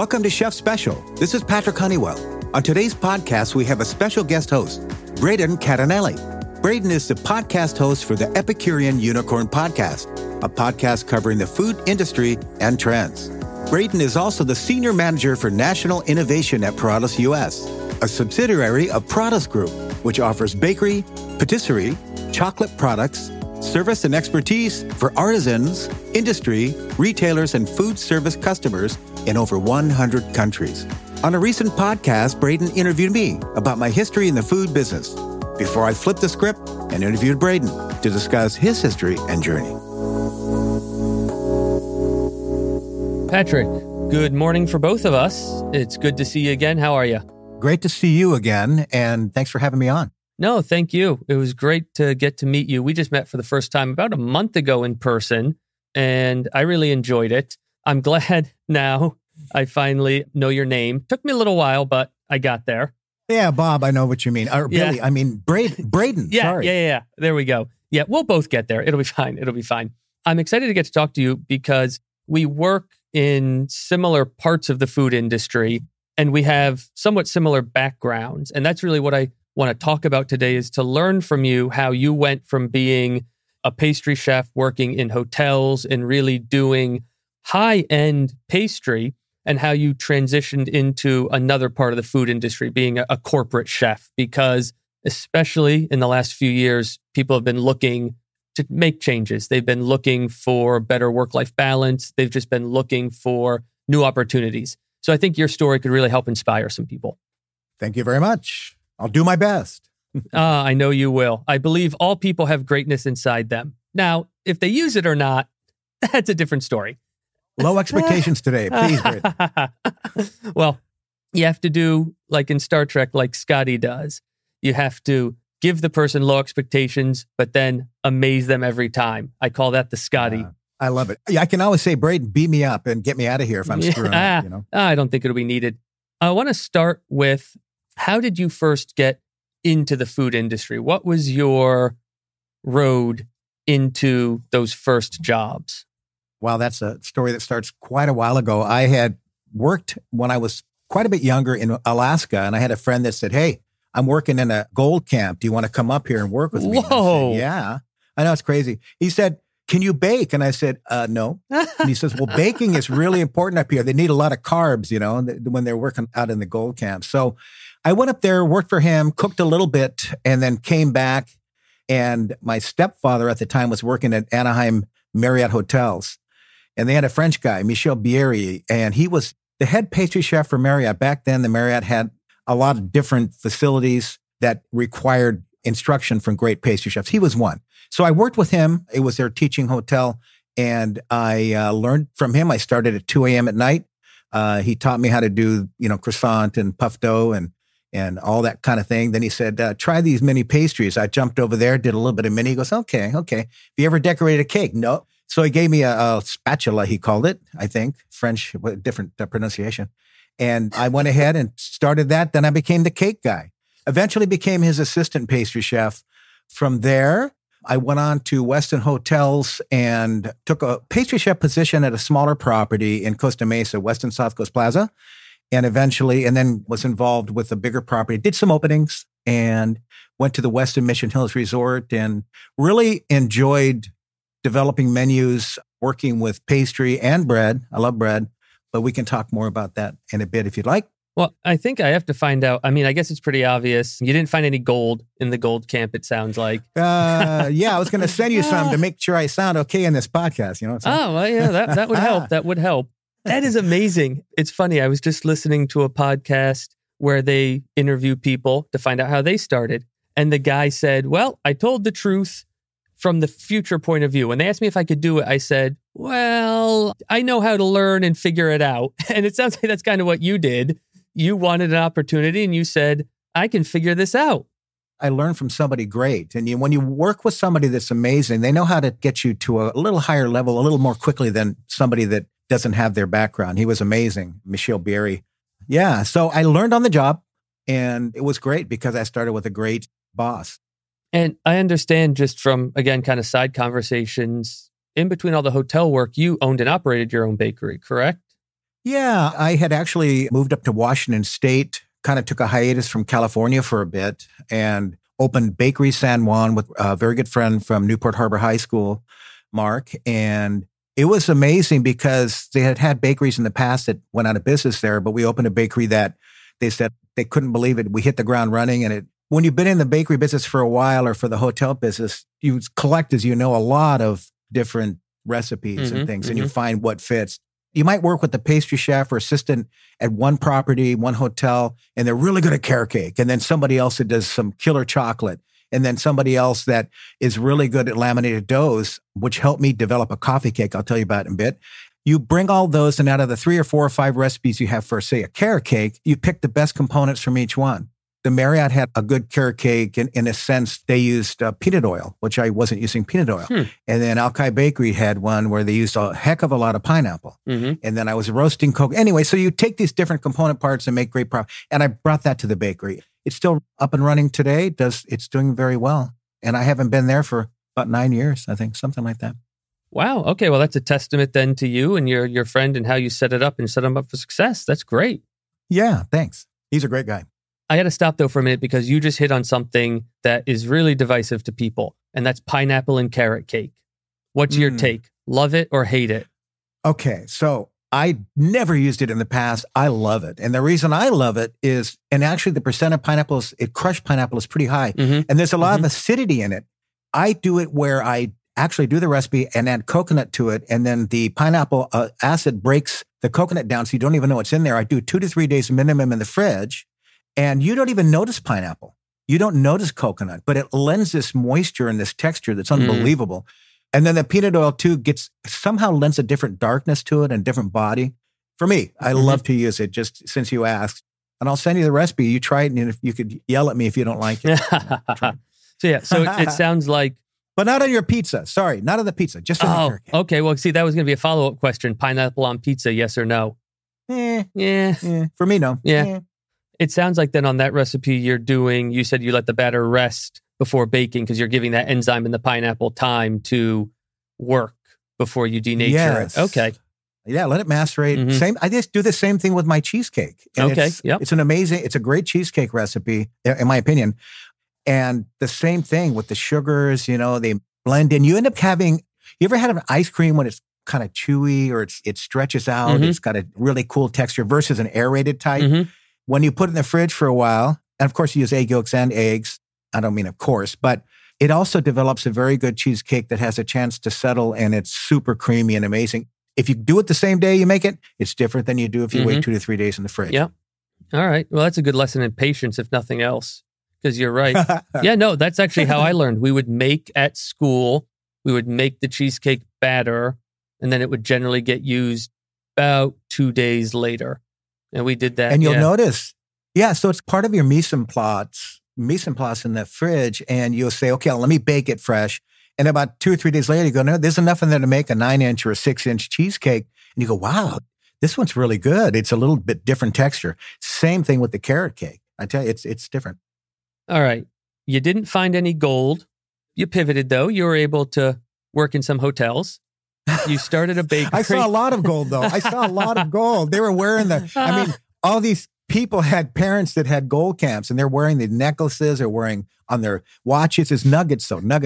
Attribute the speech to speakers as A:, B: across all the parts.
A: Welcome to Chef Special. This is Patrick Honeywell. On today's podcast, we have a special guest host, Braden Catanelli. Braden is the podcast host for the Epicurean Unicorn Podcast, a podcast covering the food industry and trends. Braden is also the Senior Manager for National Innovation at Paratus US, a subsidiary of Paratus Group, which offers bakery, patisserie, chocolate products, service and expertise for artisans, industry, retailers, and food service customers in over 100 countries. On a recent podcast, Braden interviewed me about my history in the food business before I flipped the script and interviewed Braden to discuss his history and journey.
B: Patrick, good morning for both of us. It's good to see you again. How are you?
A: Great to see you again, and thanks for having me on.
B: No, thank you. It was great to get to meet you. We just met for the first time about a month ago in person, and I really enjoyed it. I'm glad now I finally know your name. Took me a little while, but I got there.
A: Yeah, Bob, I know what you mean. Or Billy, I mean Braden.
B: Yeah,
A: sorry.
B: yeah. There we go. Yeah, we'll both get there. It'll be fine. I'm excited to get to talk to you because we work in similar parts of the food industry and we have somewhat similar backgrounds. And that's really what I want to talk about today, is to learn from you how you went from being a pastry chef working in hotels and really doing high-end pastry, and how you transitioned into another part of the food industry, being a corporate chef. Because especially in the last few years, people have been looking to make changes. They've been looking for better work-life balance. They've just been looking for new opportunities. So I think your story could really help inspire some people.
A: Thank you very much. I'll do my best.
B: I know you will. I believe all people have greatness inside them. Now, if they use it or not, that's a different story.
A: Low expectations today, please, Braden.
B: Well, you have to do like in Star Trek, like Scotty does. You have to give the person low expectations, but then amaze them every time. I call that the Scotty.
A: I love it. Yeah, I can always say, Braden, beat me up and get me out of here if I'm screwing up. You know?
B: I don't think it'll be needed. I want to start with, how did you first get into the food industry? What was your road into those first jobs?
A: Wow, that's a story that starts quite a while ago. I had worked when I was quite a bit younger in Alaska, and I had a friend that said, "Hey, I'm working in a gold camp. Do you want to come up here and work with me?"
B: Whoa.
A: I said, yeah. I know, it's crazy. He said, "Can you bake?" And I said, no. And he says, "Well, baking is really important up here. They need a lot of carbs, you know, when they're working out in the gold camp." So I went up there, worked for him, cooked a little bit, and then came back. And my stepfather at the time was working at Anaheim Marriott Hotels. And they had a French guy, Michel Bierry, and he was the head pastry chef for Marriott. Back then, the Marriott had a lot of different facilities that required instruction from great pastry chefs. He was one. So I worked with him. It was their teaching hotel, and I learned from him. I started at 2 a.m. at night. He taught me how to do, croissant and puff dough and all that kind of thing. Then he said, try these mini pastries. I jumped over there, did a little bit of mini. He goes, okay. Have you ever decorated a cake? No. So he gave me a spatula, he called it, I think, French, different pronunciation. And I went ahead and started that. Then I became the cake guy. Eventually became his assistant pastry chef. From there, I went on to Westin Hotels and took a pastry chef position at a smaller property in Costa Mesa, Westin South Coast Plaza. And then was involved with a bigger property, did some openings and went to the Westin Mission Hills Resort and really enjoyed developing menus, working with pastry and bread. I love bread, but we can talk more about that in a bit if you'd like.
B: Well, I think I have to find out. I mean, I guess it's pretty obvious. You didn't find any gold in the gold camp, it sounds like.
A: Yeah, I was going to send you some to make sure I sound okay in this podcast. You know what I'm saying?
B: Oh, well, yeah, that would help. That would help. That is amazing. It's funny. I was just listening to a podcast where they interview people to find out how they started. And the guy said, well, I told the truth from the future point of view. When they asked me if I could do it, I said, well, I know how to learn and figure it out. And it sounds like that's kind of what you did. You wanted an opportunity and you said, I can figure this out.
A: I learned from somebody great. And when you work with somebody that's amazing, they know how to get you to a little higher level, a little more quickly than somebody that doesn't have their background. He was amazing, Michel Bierry. Yeah, so I learned on the job and it was great because I started with a great boss.
B: And I understand just from, again, kind of side conversations, in between all the hotel work, you owned and operated your own bakery, correct?
A: Yeah, I had actually moved up to Washington State, kind of took a hiatus from California for a bit and opened Bakery San Juan with a very good friend from Newport Harbor High School, Mark. And it was amazing because they had had bakeries in the past that went out of business there, but we opened a bakery that they said they couldn't believe it. We hit the ground running. And when you've been in the bakery business for a while or for the hotel business, you collect, as you know, a lot of different recipes and things, and you find what fits. You might work with the pastry chef or assistant at one property, one hotel, and they're really good at carrot cake. And then somebody else that does some killer chocolate. And then somebody else that is really good at laminated doughs, which helped me develop a coffee cake. I'll tell you about it in a bit. You bring all those, and out of the 3 or 4 or 5 recipes you have for, say, a carrot cake, you pick the best components from each one. The Marriott had a good carrot cake. In a sense, they used peanut oil, which I wasn't using peanut oil. And then Alki Bakery had one where they used a heck of a lot of pineapple. And then I was roasting cocoa. Anyway, so you take these different component parts and make great products. And I brought that to the bakery. It's still up and running today. It's doing very well. And I haven't been there for about 9 years, I think, something like that.
B: Wow. Okay. Well, that's a testament then to you and your friend and how you set it up and set him up for success. That's great.
A: Yeah, thanks. He's a great guy.
B: I got to stop though for a minute because you just hit on something that is really divisive to people, and that's pineapple and carrot cake. What's your take? Love it or hate it? Okay.
A: So I never used it in the past. I love it. And the reason I love it is, and actually the percent of pineapples, crushed pineapple is pretty high. And there's a lot of acidity in it. I do it where I actually do the recipe and add coconut to it. And then the pineapple acid breaks the coconut down so you don't even know what's in there. I do 2 to 3 days minimum in the fridge. And you don't even notice pineapple. You don't notice coconut, but it lends this moisture and this texture that's unbelievable. And then the peanut oil too somehow lends a different darkness to it and different body. For me, I love to use it just since you asked. And I'll send you the recipe. You try it, and if you could yell at me if you don't like it.
B: So it sounds like...
A: But not on your pizza. Sorry, not on the pizza. Just on the turkey.
B: Okay. Well, see, that was going to be a follow-up question. Pineapple on pizza, yes or no?
A: For me, no.
B: It sounds like then on that recipe you said you let the batter rest before baking because you're giving that enzyme in the pineapple time to work before you denature it. Okay.
A: Yeah, let it macerate. I just do the same thing with my cheesecake. And it's a great cheesecake recipe, in my opinion. And the same thing with the sugars, they blend in. You end up you ever had an ice cream when it's kind of chewy or it stretches out? It's got a really cool texture versus an aerated type. When you put it in the fridge for a while, and of course you use egg yolks and eggs, I don't mean of course, but it also develops a very good cheesecake that has a chance to settle and it's super creamy and amazing. If you do it the same day you make it, it's different than you do if you wait 2 to 3 days in the fridge.
B: Yeah. All right. Well, that's a good lesson in patience, if nothing else, because you're right. Yeah, no, that's actually how I learned. We would make at school, we would make the cheesecake batter, and then it would generally get used about 2 days later. And we did that.
A: And you'll notice, so it's part of your mise en place in the fridge. And you'll say, okay, let me bake it fresh. And about 2 or 3 days later, you go, no, there's enough in there to make a 9-inch or a 6-inch cheesecake. And you go, wow, this one's really good. It's a little bit different texture. Same thing with the carrot cake. I tell you, it's different.
B: All right. You didn't find any gold. You pivoted, though. You were able to work in some hotels. You started a bakery.
A: I saw a lot of gold, though. They were wearing all these people had parents that had gold camps, and they're wearing the necklaces or wearing on their watches is nuggets,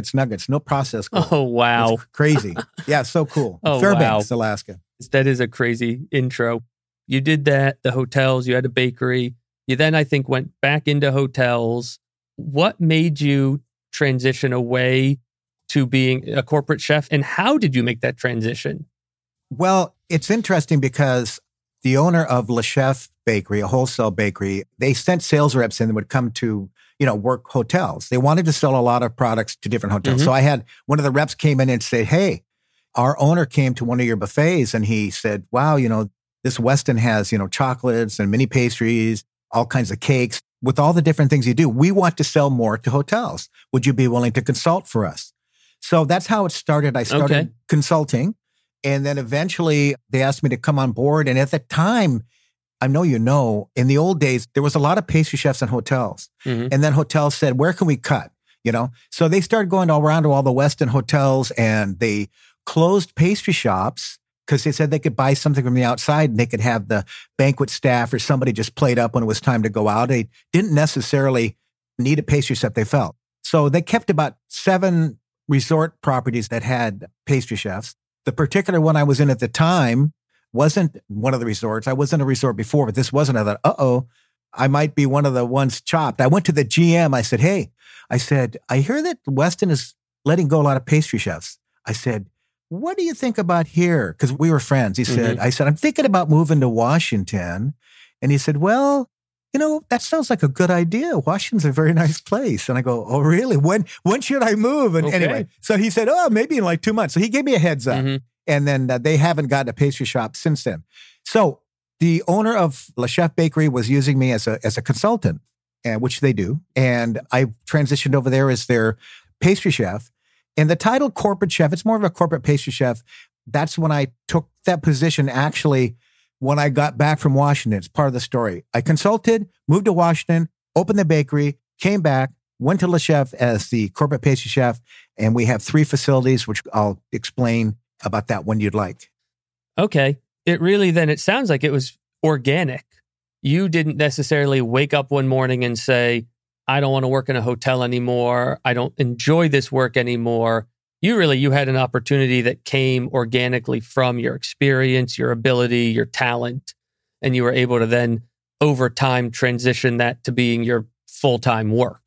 A: no processed gold.
B: Oh, wow.
A: It's crazy. Yeah, so cool. Fairbanks, Alaska.
B: That is a crazy intro. You did that, the hotels, you had a bakery. You then, I think, went back into hotels. What made you transition away to being a corporate chef, and how did you make that transition?
A: Well, it's interesting because the owner of Le Chef Bakery, a wholesale bakery, they sent sales reps in that would come to, work hotels. They wanted to sell a lot of products to different hotels. So I had one of the reps came in and said, hey, our owner came to one of your buffets and he said, wow, this Westin has, chocolates and mini pastries, all kinds of cakes. With all the different things you do, we want to sell more to hotels. Would you be willing to consult for us? So that's how it started. I started consulting, and then eventually they asked me to come on board. And at the time, I know in the old days, there was a lot of pastry chefs in hotels. And then hotels said, where can we cut? So they started going all around to all the Westin hotels, and they closed pastry shops because they said they could buy something from the outside and they could have the banquet staff or somebody just plate up when it was time to go out. They didn't necessarily need a pastry chef, they felt. So they kept about 7 resort properties that had pastry chefs. The particular one I was in at the time wasn't one of the resorts. I was in a resort before, but this wasn't. I thought, I might be one of the ones chopped. I went to the GM. I said, hey, I hear that Westin is letting go a lot of pastry chefs. I said, what do you think about here? Because we were friends. He said, I said, I'm thinking about moving to Washington. And he said, well, that sounds like a good idea. Washington's a very nice place. And I go, oh, really? When should I move? And anyway, so he said, maybe in like 2 months. So he gave me a heads up. And then they haven't gotten a pastry shop since then. So the owner of Le Chef Bakery was using me as a consultant, which they do. And I transitioned over there as their pastry chef. And the title corporate chef, it's more of a corporate pastry chef. That's when I took that position actually when I got back from Washington. It's part of the story. I consulted, moved to Washington, opened the bakery, came back, went to Le Chef as the corporate pastry chef. And we have 3 facilities, which I'll explain about that when you'd like.
B: Okay. It sounds like it was organic. You didn't necessarily wake up one morning and say, I don't want to work in a hotel anymore. I don't enjoy this work anymore. You had an opportunity that came organically from your experience, your ability, your talent, and you were able to then over time transition that to being your full-time work.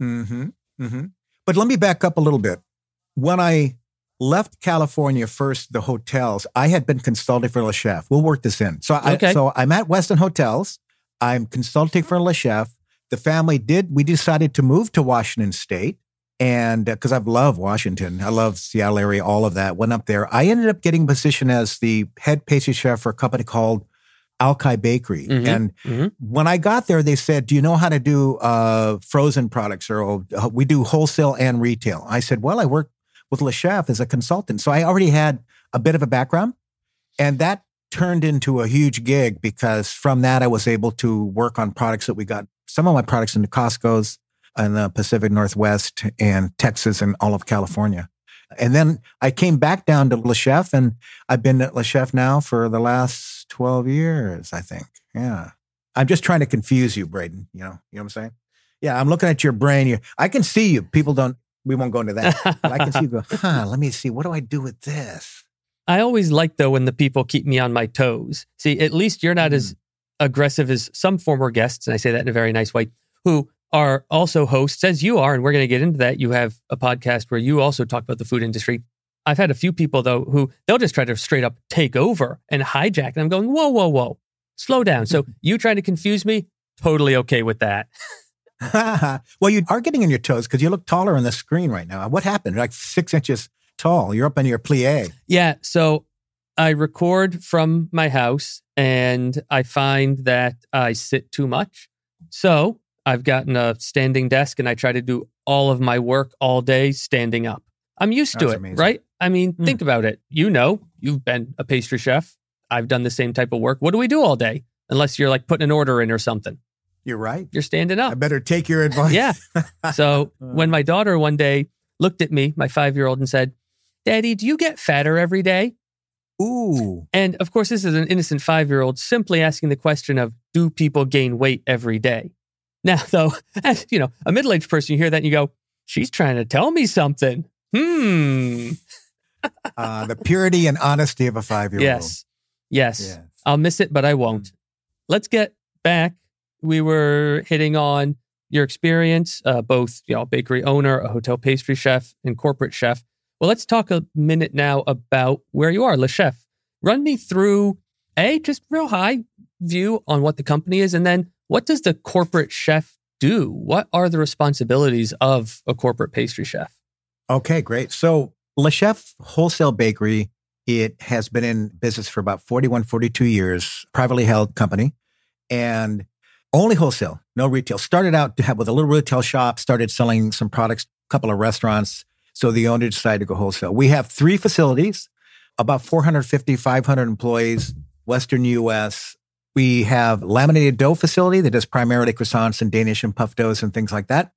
B: But
A: let me back up a little bit. When I left California first, the hotels, I had been consulting for Le Chef. We'll work this in. So I'm at Westin Hotels. I'm consulting for Le Chef. The family we decided to move to Washington State. And because I love Washington, I love Seattle area, all of that, went up there. I ended up getting a position as the head pastry chef for a company called Alki Bakery. And when I got there, they said, do you know how to do frozen products? Or we do wholesale and retail. I said, well, I work with Le Chef as a consultant. So I already had a bit of a background. And that turned into a huge gig because from that, I was able to work on products that we got. Some of my products into Costco's in the Pacific Northwest and Texas and all of California. And then I came back down to Le Chef, and I've been at Le Chef now for the last 12 years, I think. Yeah. I'm just trying to confuse you, Braden. You know what I'm saying? Yeah, I'm looking at your brain. I can see you. We won't go into that. But I can see you go, let me see. What do I do with this?
B: I always like, though, when the people keep me on my toes. See, at least you're not as aggressive as some former guests, and I say that in a very nice way, who are also hosts, as you are, and we're going to get into that. You have a podcast where you also talk about the food industry. I've had a few people, though, who they'll just try to straight up take over and hijack, and I'm going, whoa, slow down. So you trying to confuse me? Totally okay with that.
A: Well, you are getting on your toes because you look taller on the screen right now. What happened? You're like 6 inches tall. You're up in your plie.
B: Yeah, so I record from my house, and I find that I sit too much. So I've gotten a standing desk, and I try to do all of my work all day standing up. I'm used to it, amazing. Right? I mean, think about it. You've been a pastry chef. I've done the same type of work. What do we do all day? Unless you're like putting an order in or something.
A: You're right.
B: You're standing up.
A: I better take your advice.
B: Yeah. So when my daughter one day looked at me, my 5-year-old, and said, Daddy, do you get fatter every day?
A: Ooh.
B: And of course, this is an innocent 5-year-old simply asking the question of, do people gain weight every day? Now, though, as a middle-aged person, you hear that and you go, she's trying to tell me something.
A: The purity and honesty of a 5-year-old.
B: Yes. I'll miss it, but I won't. Let's get back. We were hitting on your experience, both bakery owner, a hotel pastry chef, and corporate chef. Well, let's talk a minute now about where you are, Le Chef. Run me through just real high view on what the company is, and then what does the corporate chef do? What are the responsibilities of a corporate pastry chef?
A: Okay, great. So Le Chef Wholesale Bakery, it has been in business for about 41, 42 years, privately held company, and only wholesale, no retail. Started out with a little retail shop, started selling some products, a couple of restaurants. So the owner decided to go wholesale. We have 3 facilities, about 450, 500 employees, Western U.S. We have laminated dough facility that does primarily croissants and Danish and puff doughs and things like that.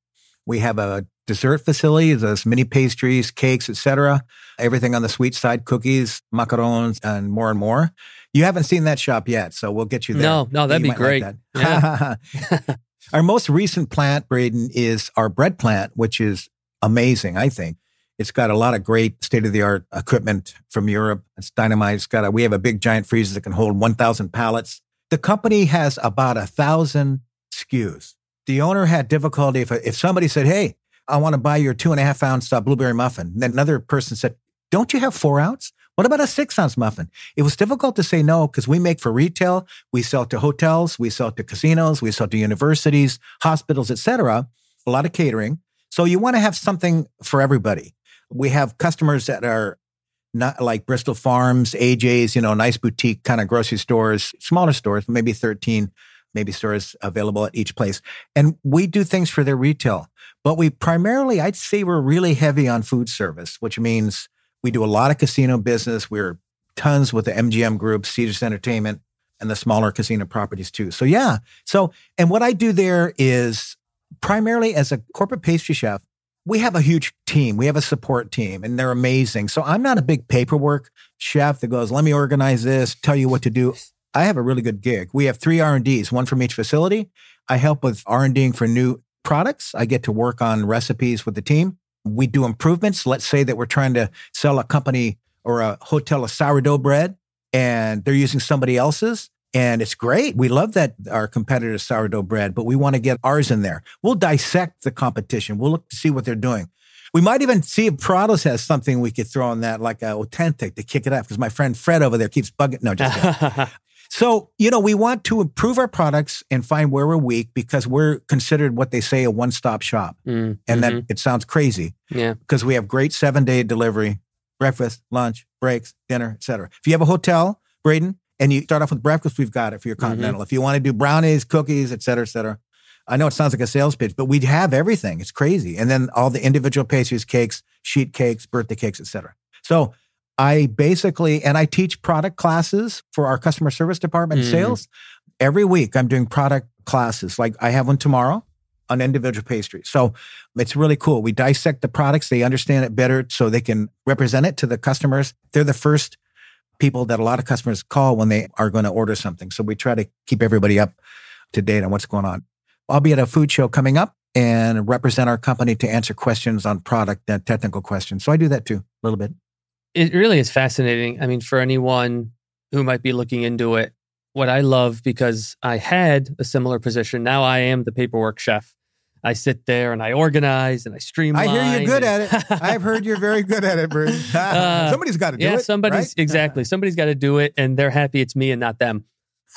A: We have a dessert facility. There's mini pastries, cakes, etc. Everything on the sweet side, cookies, macarons, and more. You haven't seen that shop yet, so we'll get you there.
B: No, that'd be great.
A: Like that. Yeah. Our most recent plant, Braden, is our bread plant, which is amazing, I think. It's got a lot of great state-of-the-art equipment from Europe. It's dynamite. We have a big giant freezer that can hold 1,000 pallets. The company has about 1,000 SKUs. The owner had difficulty if somebody said, hey, I want to buy your 2.5-ounce blueberry muffin. And then another person said, don't you have 4 ounce? What about a 6-ounce muffin? It was difficult to say no because we make for retail. We sell to hotels. We sell to casinos. We sell to universities, hospitals, etc. A lot of catering. So you want to have something for everybody. We have customers that are not like Bristol Farms, AJ's, nice boutique kind of grocery stores, smaller stores, maybe 13, maybe stores available at each place. And we do things for their retail. But we primarily, I'd say we're really heavy on food service, which means we do a lot of casino business. We're tons with the MGM Group, Caesars Entertainment, and the smaller casino properties too. So yeah. And what I do there is primarily as a corporate pastry chef, we have a huge team. We have a support team and they're amazing. So I'm not a big paperwork chef that goes, let me organize this, tell you what to do. I have a really good gig. We have 3 R&Ds, one from each facility. I help with R&Ding for new products. I get to work on recipes with the team. We do improvements. Let's say that we're trying to sell a company or a hotel a sourdough bread and they're using somebody else's. And it's great. We love that our competitor's sourdough bread, but we want to get ours in there. We'll dissect the competition. We'll look to see what they're doing. We might even see if Puratos has something we could throw on that, like authentic to kick it up, because my friend Fred over there keeps bugging. No, just kidding. So, we want to improve our products and find where we're weak because we're considered what they say a one-stop shop. And that it sounds crazy. Yeah. Because we have great 7-day delivery, breakfast, lunch, breaks, dinner, etc. If you have a hotel, Braden, and you start off with breakfast, we've got it for your continental. If you want to do brownies, cookies, et cetera, et cetera. I know it sounds like a sales pitch, but we have everything. It's crazy. And then all the individual pastries, cakes, sheet cakes, birthday cakes, et cetera. So I teach product classes for our customer service department and sales. Every week I'm doing product classes. Like I have one tomorrow on individual pastry. So it's really cool. We dissect the products. They understand it better so they can represent it to the customers. They're the first people that a lot of customers call when they are going to order something. So we try to keep everybody up to date on what's going on. I'll be at a food show coming up and represent our company to answer questions on product and technical questions. So I do that too, a little bit.
B: It really is fascinating. I mean, for anyone who might be looking into it, what I love, because I had a similar position, now I am the paperwork chef. I sit there and I organize and I streamline.
A: I hear you're good at it. I've heard you're very good at it, Bruce. Somebody's got to do it.
B: Right? Exactly. Somebody's got to do it, and they're happy it's me and not them.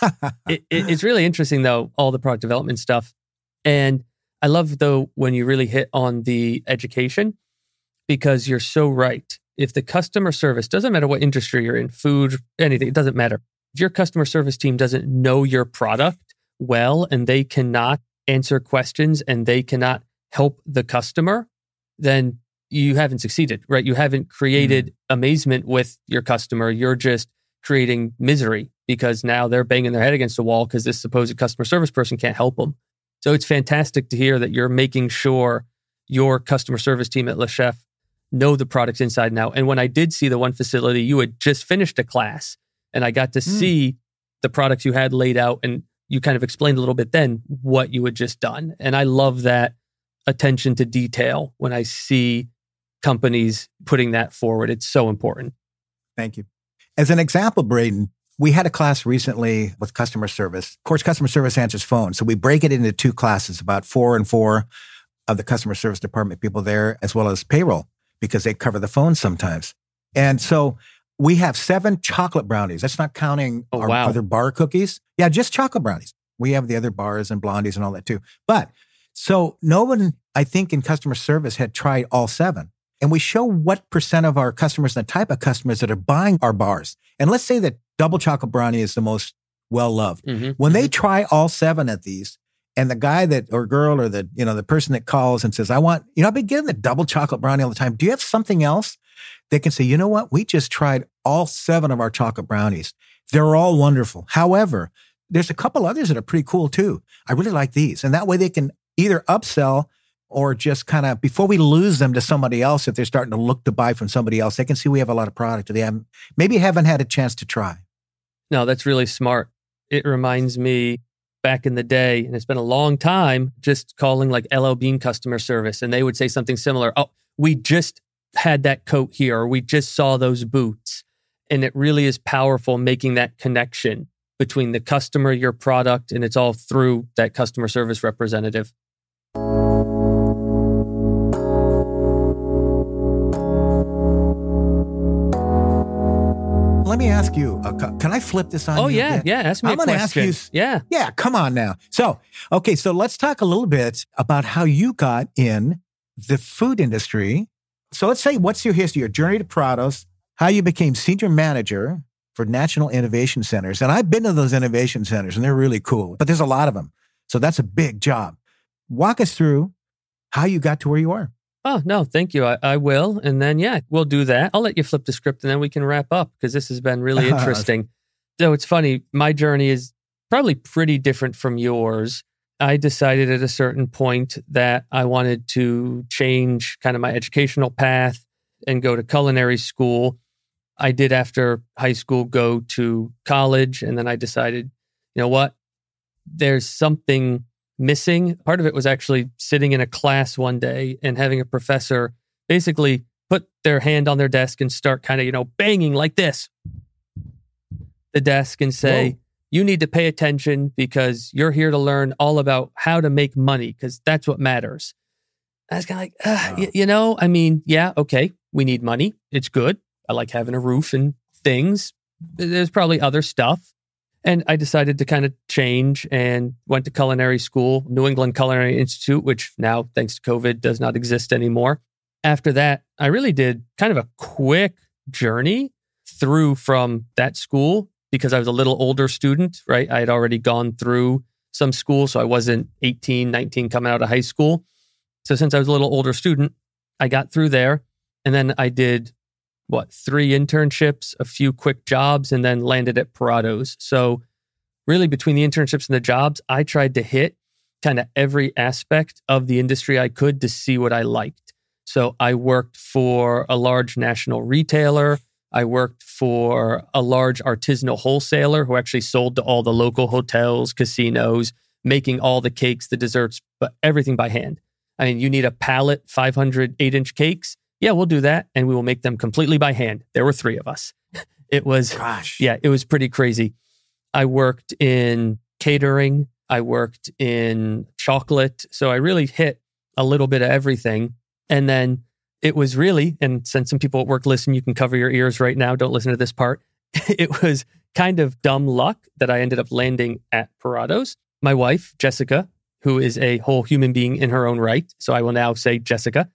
B: It's really interesting, though, all the product development stuff. And I love, though, when you really hit on the education, because you're so right. If the customer service, doesn't matter what industry you're in, food, anything, it doesn't matter. If your customer service team doesn't know your product well and they cannot answer questions and they cannot help the customer, then you haven't succeeded, right? You haven't created amazement with your customer. You're just creating misery because now they're banging their head against the wall because this supposed customer service person can't help them. So it's fantastic to hear that you're making sure your customer service team at Le Chef know the products inside and out. And when I did see the one facility, you had just finished a class and I got to see the products you had laid out, and you kind of explained a little bit then what you had just done. And I love that attention to detail when I see companies putting that forward. It's so important.
A: Thank you. As an example, Braden, we had a class recently with customer service. Of course, customer service answers phone. So we break it into 2 classes, about 4 and 4 of the customer service department people there, as well as payroll, because they cover the phone sometimes. And so we have 7 chocolate brownies. That's not counting our other bar cookies. Yeah, just chocolate brownies. We have the other bars and blondies and all that too. But so no one, I think, in customer service had tried all 7. And we show what percent of our customers and the type of customers that are buying our bars. And let's say that double chocolate brownie is the most well-loved. When they try all 7 of these, and the guy that, or girl, or the, the person that calls and says, I've been getting the double chocolate brownie all the time. Do you have something else? They can say, you know what? We just tried all 7 of our chocolate brownies. They're all wonderful. However, there's a couple others that are pretty cool too. I really like these. And that way they can either upsell or just kind of before we lose them to somebody else, if they're starting to look to buy from somebody else, they can see we have a lot of product that they haven't had a chance to try.
B: No, that's really smart. It reminds me back in the day, and it's been a long time, just calling like LL Bean customer service, and they would say something similar. Oh, we just had that coat here, or we just saw those boots. And it really is powerful making that connection between the customer, your product, and it's all through that customer service representative.
A: Let me ask you, can I flip this on you?
B: Oh, yeah.
A: Yeah,
B: ask me a question.
A: Ask you,
B: yeah.
A: Yeah, come on now. So let's talk a little bit about how you got in the food industry. So let's say, what's your history, your journey to Prados, how you became senior manager for National Innovation Centers. And I've been to those innovation centers, and they're really cool, but there's a lot of them. So that's a big job. Walk us through how you got to where you are.
B: Oh, no, thank you. I will. And then, we'll do that. I'll let you flip the script and then we can wrap up because this has been really interesting. So it's funny. My journey is probably pretty different from yours. I decided at a certain point that I wanted to change kind of my educational path and go to culinary school. I did, after high school, go to college. And then I decided, you know what? There's something missing. Part of it was actually sitting in a class one day and having a professor basically put their hand on their desk and start kind of, banging like this, the desk, and say, whoa, you need to pay attention because you're here to learn all about how to make money because that's what matters. I was kind of like, okay, we need money. It's good. I like having a roof and things. There's probably other stuff. And I decided to kind of change and went to culinary school, New England Culinary Institute, which now, thanks to COVID, does not exist anymore. After that, I really did kind of a quick journey through from that school because I was a little older student, right? I had already gone through some school, so I wasn't 18, 19 coming out of high school. So since I was a little older student, I got through there. And then I did 3 internships, a few quick jobs, and then landed at Prados. So really between the internships and the jobs, I tried to hit kind of every aspect of the industry I could to see what I liked. So I worked for a large national retailer. I worked for a large artisanal wholesaler who actually sold to all the local hotels, casinos, making all the cakes, the desserts, but everything by hand. I mean, you need a pallet, 500 8-inch cakes. Yeah, we'll do that. And we will make them completely by hand. There were 3 of us. It was, it was pretty crazy. I worked in catering. I worked in chocolate. So I really hit a little bit of everything. And then it was really, and since some people at work listen, you can cover your ears right now. Don't listen to this part. It was kind of dumb luck that I ended up landing at Prados. My wife, Jessica, who is a whole human being in her own right. So I will now say Jessica.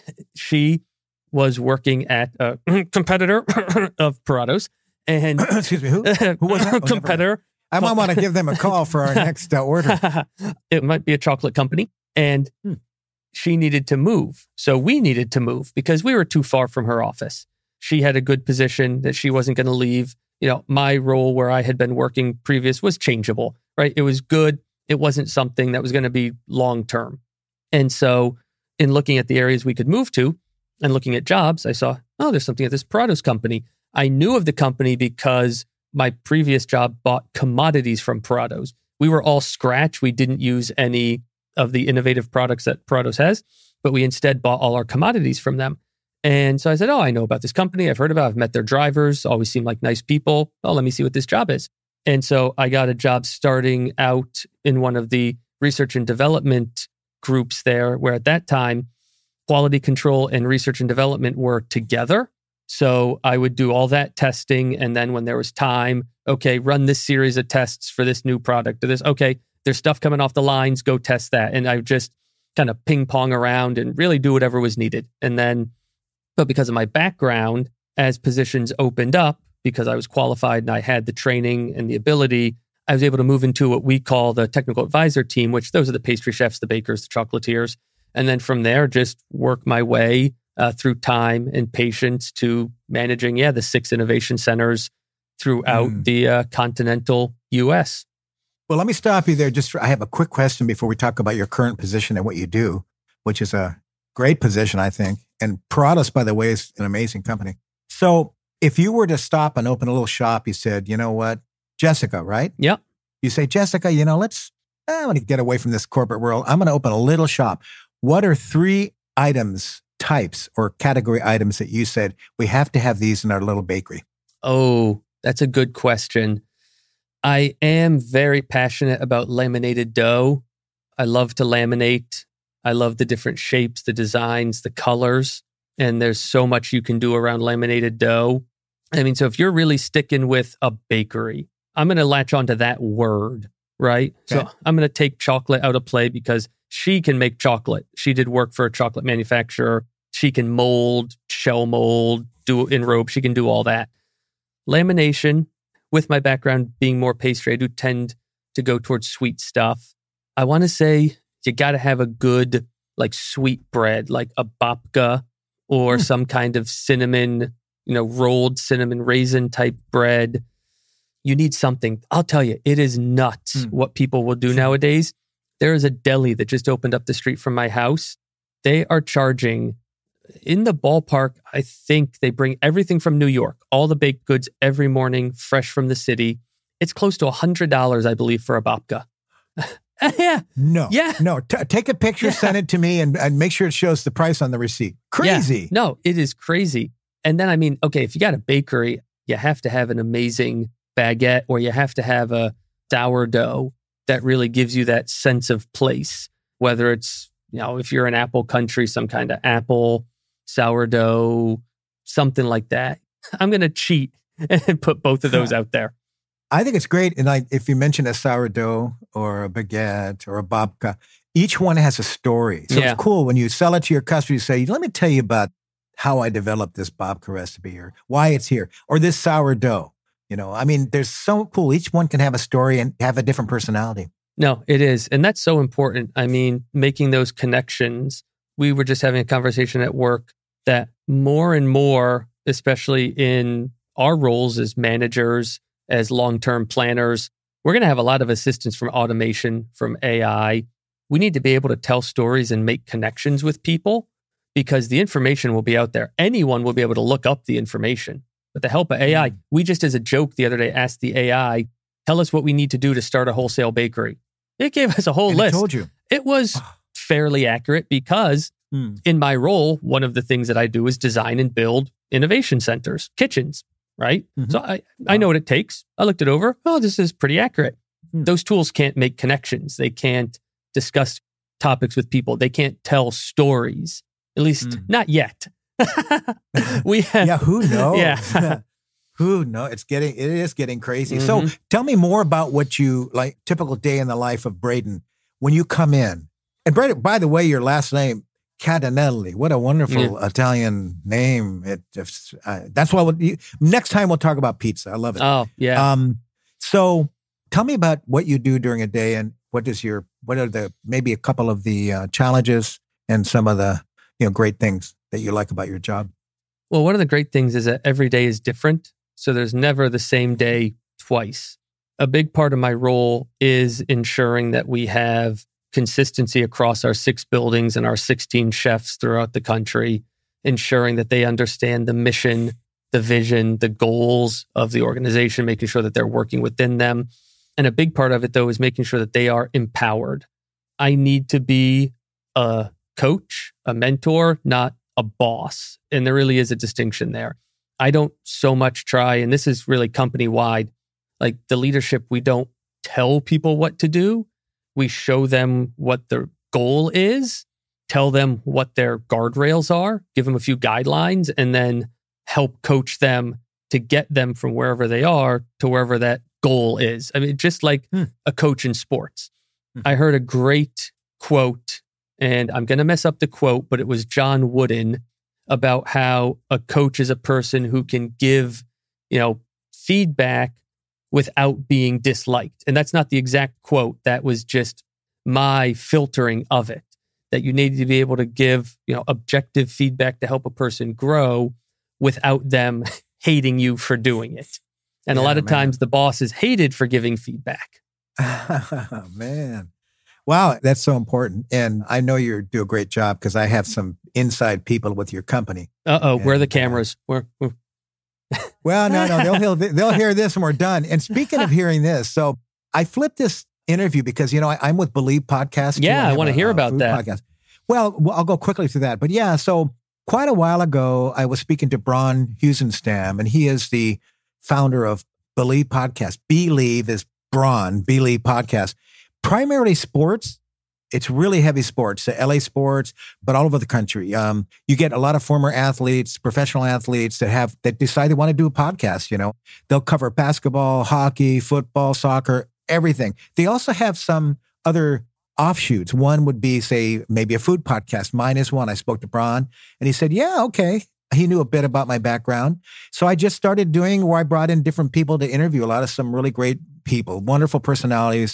B: She was working at a competitor of Prados. And
A: excuse me, who was that?
B: Competitor.
A: I might want to give them a call for our next order.
B: It might be a chocolate company. And she needed to move. So we needed to move because we were too far from her office. She had a good position that she wasn't going to leave. My role where I had been working previous was changeable, right? It was good. It wasn't something that was going to be long-term. And so in looking at the areas we could move to and looking at jobs, I saw, there's something at this Prados company. I knew of the company because my previous job bought commodities from Prados. We were all scratch. We didn't use any of the innovative products that Prados has, but we instead bought all our commodities from them. And so I said, I know about this company. I've heard about it. I've met their drivers. Always seem like nice people. Let me see what this job is. And so I got a job starting out in one of the research and development groups there, where at that time, quality control and research and development were together. So I would do all that testing. And then when there was time, run this series of tests for this new product or this, there's stuff coming off the lines, go test that. And I would just kind of ping pong around and really do whatever was needed. And then, but because of my background, as positions opened up, because I was qualified and I had the training and the ability, I was able to move into what we call the technical advisor team, which those are the pastry chefs, the bakers, the chocolatiers. And then from there, just work my way through time and patience to managing, the 6 innovation centers throughout the continental U.S.
A: Well, let me stop you there. I have a quick question before we talk about your current position and what you do. which is a great position, I think. And Paratus, by the way, is an amazing company. So if you were to stop and open a little shop, you said, you know what, Jessica, right?
B: Yep.
A: You say, Jessica, I want to get away from this corporate world. I'm going to open a little shop. What are 3 items, types, or category items that you said, we have to have these in our little bakery?
B: Oh, that's a good question. I am very passionate about laminated dough. I love to laminate. I love the different shapes, the designs, the colors. And there's so much you can do around laminated dough. I mean, so if you're really sticking with a bakery, I'm going to latch onto that word, right? Okay. So I'm going to take chocolate out of play because she can make chocolate. She did work for a chocolate manufacturer. She can mold, shell mold, do enrobe. She can do all that. Lamination, with my background being more pastry, I do tend to go towards sweet stuff. I want to say you got to have a good, like, sweet bread, like a babka or some kind of cinnamon, rolled cinnamon raisin type bread. You need something. I'll tell you, it is nuts what people will do nowadays. There is a deli that just opened up the street from my house. They are charging, in the ballpark, I think they bring everything from New York, all the baked goods every morning, fresh from the city. It's close to $100, I believe, for a babka. Yeah.
A: No.
B: Yeah.
A: No. Take a picture, send it to me, and make sure it shows the price on the receipt. Crazy.
B: Yeah. No, it is crazy. And then, I mean, okay, if you got a bakery, you have to have an amazing baguette, or you have to have a sourdough that really gives you that sense of place, whether it's, if you're in apple country, some kind of apple, sourdough, something like that. I'm going to cheat and put both of those out there.
A: I think it's great. And if you mention a sourdough or a baguette or a babka, each one has a story. So it's cool when you sell it to your customer, you say, let me tell you about how I developed this babka recipe or why it's here or this sourdough. There's so cool. Each one can have a story and have a different personality.
B: No, it is. And that's so important. I mean, making those connections. We were just having a conversation at work that more and more, especially in our roles as managers, as long-term planners, we're going to have a lot of assistance from automation, from AI. We need to be able to tell stories and make connections with people because the information will be out there. Anyone will be able to look up the information. With the help of AI, we just as a joke the other day asked the AI, tell us what we need to do to start a wholesale bakery. It gave us a whole list.
A: I told you.
B: It was fairly accurate because in my role, one of the things that I do is design and build innovation centers, kitchens, right? Mm-hmm. So I know what it takes. I looked it over. Oh, this is pretty accurate. Those tools can't make connections. They can't discuss topics with people. They can't tell stories, at least not yet.
A: Who knows?
B: Yeah.
A: Who knows? It is getting crazy. Mm-hmm. So tell me more about what you like, typical day in the life of Braden when you come in. And Braden, by the way, your last name, Catanelli. What a wonderful Italian name. That's why next time we'll talk about pizza. I love it.
B: Oh, yeah.
A: So tell me about what you do during a day and what are maybe a couple of the challenges and some of the great things that you like about your job.
B: Well, one of the great things is that every day is different. So there's never the same day twice. A big part of my role is ensuring that we have consistency across our 6 buildings and our 16 chefs throughout the country, ensuring that they understand the mission, the vision, the goals of the organization, making sure that they're working within them. And a big part of it, though, is making sure that they are empowered. I need to be a coach, a mentor, not a boss. And there really is a distinction there. I don't so much try, and this is really company-wide, like the leadership, we don't tell people what to do. We show them what the goal is, tell them what their guardrails are, give them a few guidelines, and then help coach them to get them from wherever they are to wherever that goal is. I mean, just like a coach in sports. I heard a great quote, and I'm going to mess up the quote, but it was John Wooden about how a coach is a person who can give, feedback without being disliked. And that's not the exact quote. That was just my filtering of it, that you need to be able to give, objective feedback to help a person grow without them hating you for doing it. And a lot of times the boss is hated for giving feedback.
A: Man. Wow, that's so important. And I know you do a great job because I have some inside people with your company.
B: Where are the cameras?
A: Well, no, they'll hear this when we're done. And speaking of hearing this, so I flipped this interview because, I'm with Believe Podcast.
B: Yeah, I want to hear about that.
A: Podcast. Well, I'll go quickly through that. But yeah, so quite a while ago, I was speaking to Bron Husenstam, and he is the founder of Believe Podcast. Believe is Bron, Believe Podcast. Primarily sports. It's really heavy sports, LA sports, but all over the country. You get a lot of former athletes, professional athletes that decide they want to do a podcast. They'll cover basketball, hockey, football, soccer, everything. They also have some other offshoots. One would be, say, maybe a food podcast. Mine is one. I spoke to Bron, and he said, yeah, okay. He knew a bit about my background. So I just started doing where I brought in different people to interview, some really great people, wonderful personalities.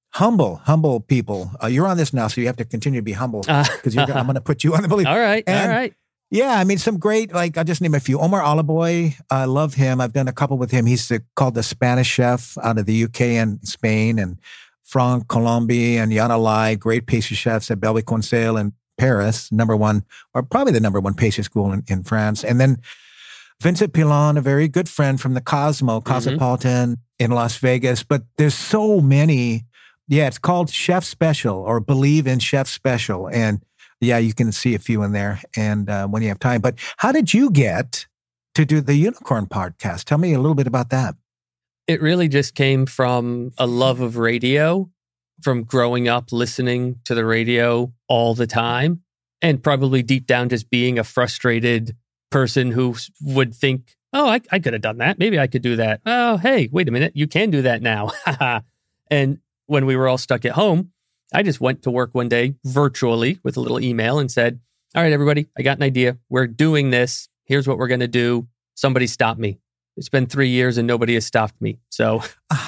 A: Humble people. You're on this now, so you have to continue to be humble because I'm going to put you on the Believe.
B: All right.
A: Yeah, some great, I'll just name a few. Omar Alaboy, I love him. I've done a couple with him. He's called the Spanish chef out of the UK and Spain, and Franck Colombi and Yana Lai, great pastry chefs at Belle Conseil in Paris, number one, or probably the number one pastry school in France. And then Vincent Pilon, a very good friend from the Cosmopolitan in Las Vegas. But there's so many. Yeah, it's called Chef Special or Believe in Chef Special. And yeah, you can see a few in there and when you have time. But how did you get to do the Unicorn podcast? Tell me a little bit about that.
B: It really just came from a love of radio, from growing up listening to the radio all the time, and probably deep down just being a frustrated person who would think, oh, I could have done that. Maybe I could do that. Oh, hey, wait a minute. You can do that now. And when we were all stuck at home, I just went to work one day virtually with a little email and said, all right, everybody, I got an idea. We're doing this. Here's what we're going to do. Somebody stop me. It's been 3 years and nobody has stopped me. So.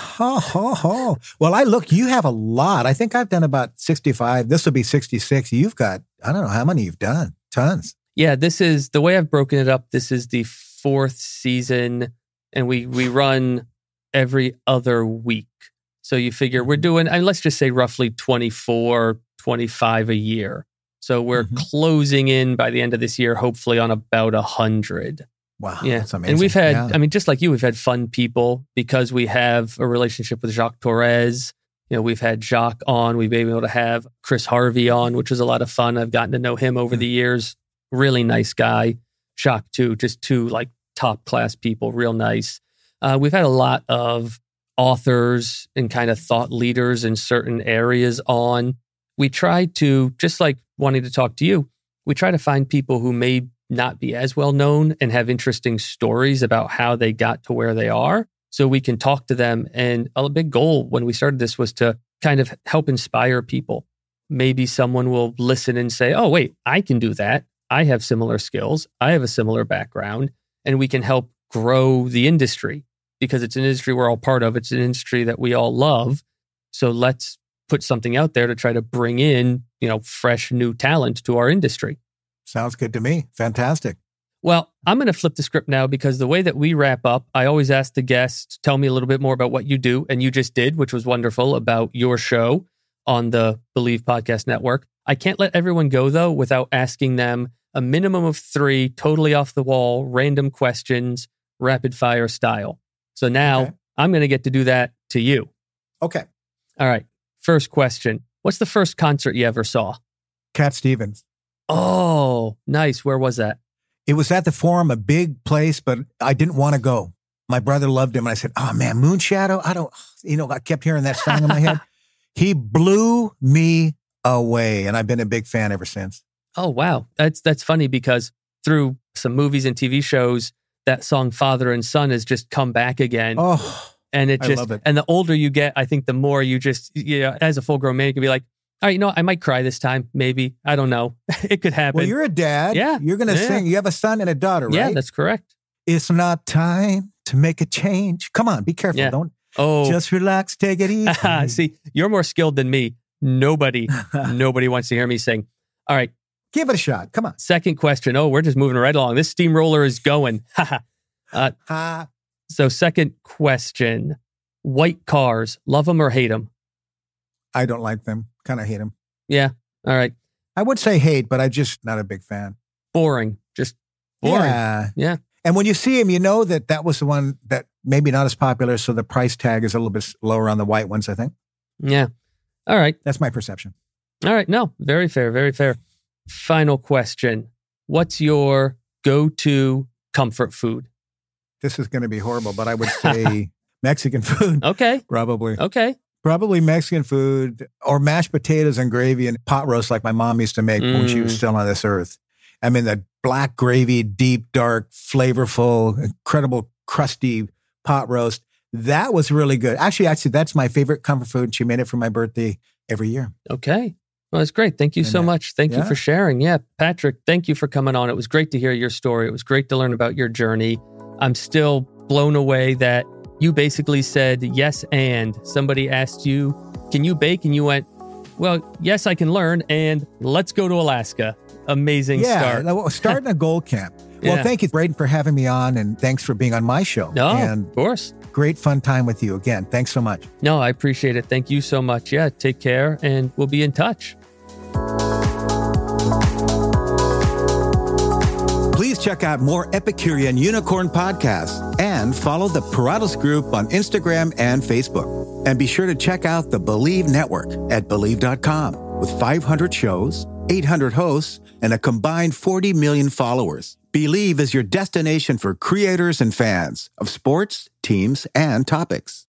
B: Well, you have a lot. I think I've done about 65. This will be 66. You've got, I don't know how many you've done. Tons. Yeah, this is the way I've broken it up. This is the 4th season and we run every other week. So you figure we're doing, let's just say roughly 24, 25 a year. So we're closing in by the end of this year, hopefully on about 100.
A: Wow, yeah. That's amazing.
B: And we've had, just like you, we've had fun people because we have a relationship with Jacques Torres. We've had Jacques on. We've been able to have Chris Harvey on, which was a lot of fun. I've gotten to know him over the years. Really nice guy. Jacques too, just two top class people, real nice. We've had a lot of authors and kind of thought leaders in certain areas on. We try to, just like wanting to talk to you, we try to find people who may not be as well known and have interesting stories about how they got to where they are so we can talk to them. And a big goal when we started this was to kind of help inspire people. Maybe someone will listen and say, oh, wait, I can do that. I have similar skills. I have a similar background, and we can help grow the industry. Because it's an industry we're all part of. It's an industry that we all love. So let's put something out there to try to bring in, fresh new talent to our industry.
A: Sounds good to me. Fantastic.
B: Well, I'm going to flip the script now because the way that we wrap up, I always ask the guests, tell me a little bit more about what you do. And you just did, which was wonderful, about your show on the Believe Podcast Network. I can't let everyone go, though, without asking them a minimum of 3 totally off the wall, random questions, rapid fire style. So now I'm going to get to do that to you.
A: Okay.
B: All right. First question. What's the first concert you ever saw?
A: Cat Stevens.
B: Oh, nice. Where was that?
A: It was at the Forum, a big place, but I didn't want to go. My brother loved him. And I said, oh man, Moonshadow. I kept hearing that song in my head. He blew me away. And I've been a big fan ever since.
B: Oh, wow. That's funny because through some movies and TV shows, that song Father and Son has just come back again.
A: Oh,
B: and I love it. And the older you get, I think the more you just, as a full grown man, you can be like, all right, I might cry this time. Maybe. I don't know. It could happen.
A: Well, you're a dad.
B: Yeah.
A: You're going to sing. You have a son and a daughter, right?
B: Yeah, that's correct.
A: It's not time to make a change. Come on, be careful.
B: Yeah.
A: Don't. Just relax. Take it easy.
B: See, you're more skilled than me. Nobody wants to hear me sing. All right.
A: Give it a shot. Come on.
B: Second question. Oh, we're just moving right along. This steamroller is going. So second question. White cars, love them or hate them?
A: I don't like them. Kind of hate them.
B: Yeah. All right.
A: I would say hate, but I'm just not a big fan.
B: Boring. Just boring. Yeah.
A: And when you see him, you know that was the one that maybe not as popular, so the price tag is a little bit lower on the white ones, I think.
B: Yeah. All right.
A: That's my perception.
B: All right. No, very fair. Very fair. Final question. What's your go-to comfort food?
A: This is going to be horrible, but I would say Mexican food.
B: Okay.
A: Probably.
B: Okay.
A: Probably Mexican food or mashed potatoes and gravy and pot roast like my mom used to make when she was still on this earth. I mean, the black gravy, deep, dark, flavorful, incredible, crusty pot roast. That was really good. Actually, that's my favorite comfort food. She made it for my birthday every year.
B: Okay. Well, that's great. Thank you so much. Thank you for sharing. Yeah. Patrick, thank you for coming on. It was great to hear your story. It was great to learn about your journey. I'm still blown away that you basically said yes and. Somebody asked you, can you bake? And you went, well, yes, I can learn. And let's go to Alaska. Amazing start.
A: Yeah, starting a gold camp. Well, thank you, Braden, for having me on. And thanks for being on my show.
B: No,
A: and
B: of course.
A: Great fun time with you again. Thanks so much.
B: No, I appreciate it. Thank you so much. Yeah, take care and we'll be in touch.
A: Please check out more Epicurean Unicorn podcasts and follow the Parados Group on Instagram and Facebook. And be sure to check out the Believe Network at Believe.com with 500 shows, 800 hosts, and a combined 40 million followers. Believe is your destination for creators and fans of sports, teams, and topics.